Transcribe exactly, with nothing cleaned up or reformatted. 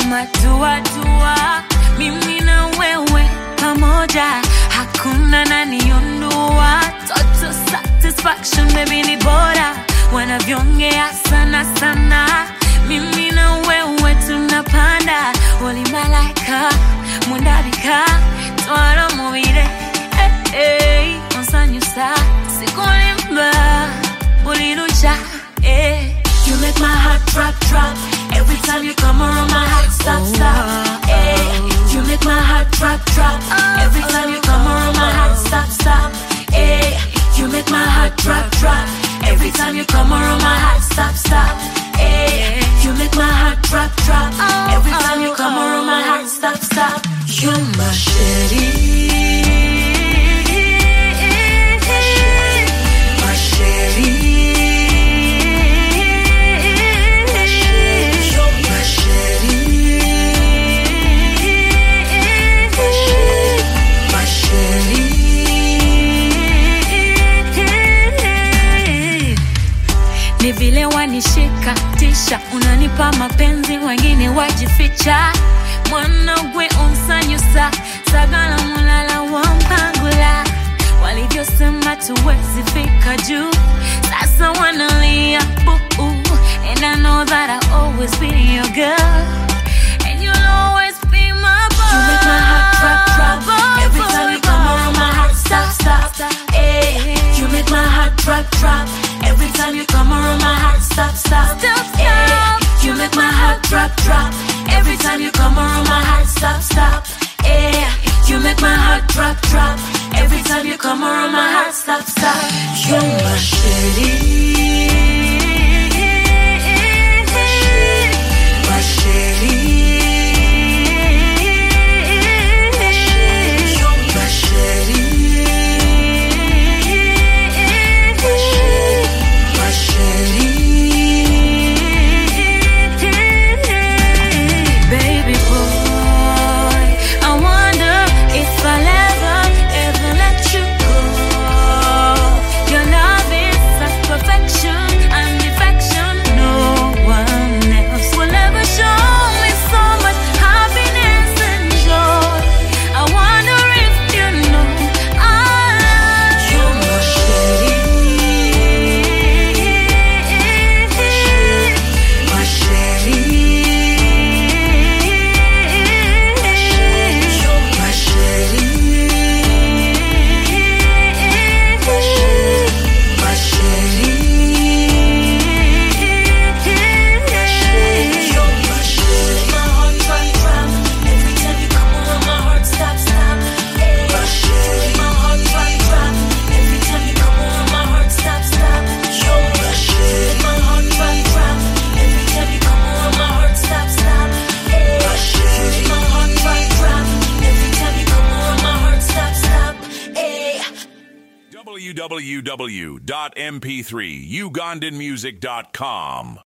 kama dua dua, mimi na wewe pamoja, hakuna naniondoa. Total satisfaction baby ni bora, wanavyongea sana sana, mimi na wewe tunapanda. Wali malaika mwandabika twara muire, eh eh onsanyusa sikulimba ulirucha, eh. You make my heart drop drop every time you come around, my heart stop stop, eh. You make my heart drop drop every time you come around, my heart stop stop, eh. You make my heart drop drop every time you come around, my heart stop stop, eh. You make my heart drop drop every time you come around, my heart stop stop. You're my shady, my shady. Ni vile wanishika tisha, unanipa mapenzi wengine wajificha. Mwanagwe unsanyusa, sagala mulala wampangula. Walivyosema tuwezi fika juu, sasa wanalia boo. And I know that I'll always be your girl, and you'll always be my boy. You make my heart drop drop every time you come around, my heart stop stop, eh. You make my heart drop drop every time you come around, my heart stop stop, stop, stop. Eh. You make my heart drop drop every time you come around, my heart stop stop, eh. You make my heart drop drop every time you come around, my heart stop stop. You're my shady, my shady. w w w dot m p three ugandan music dot com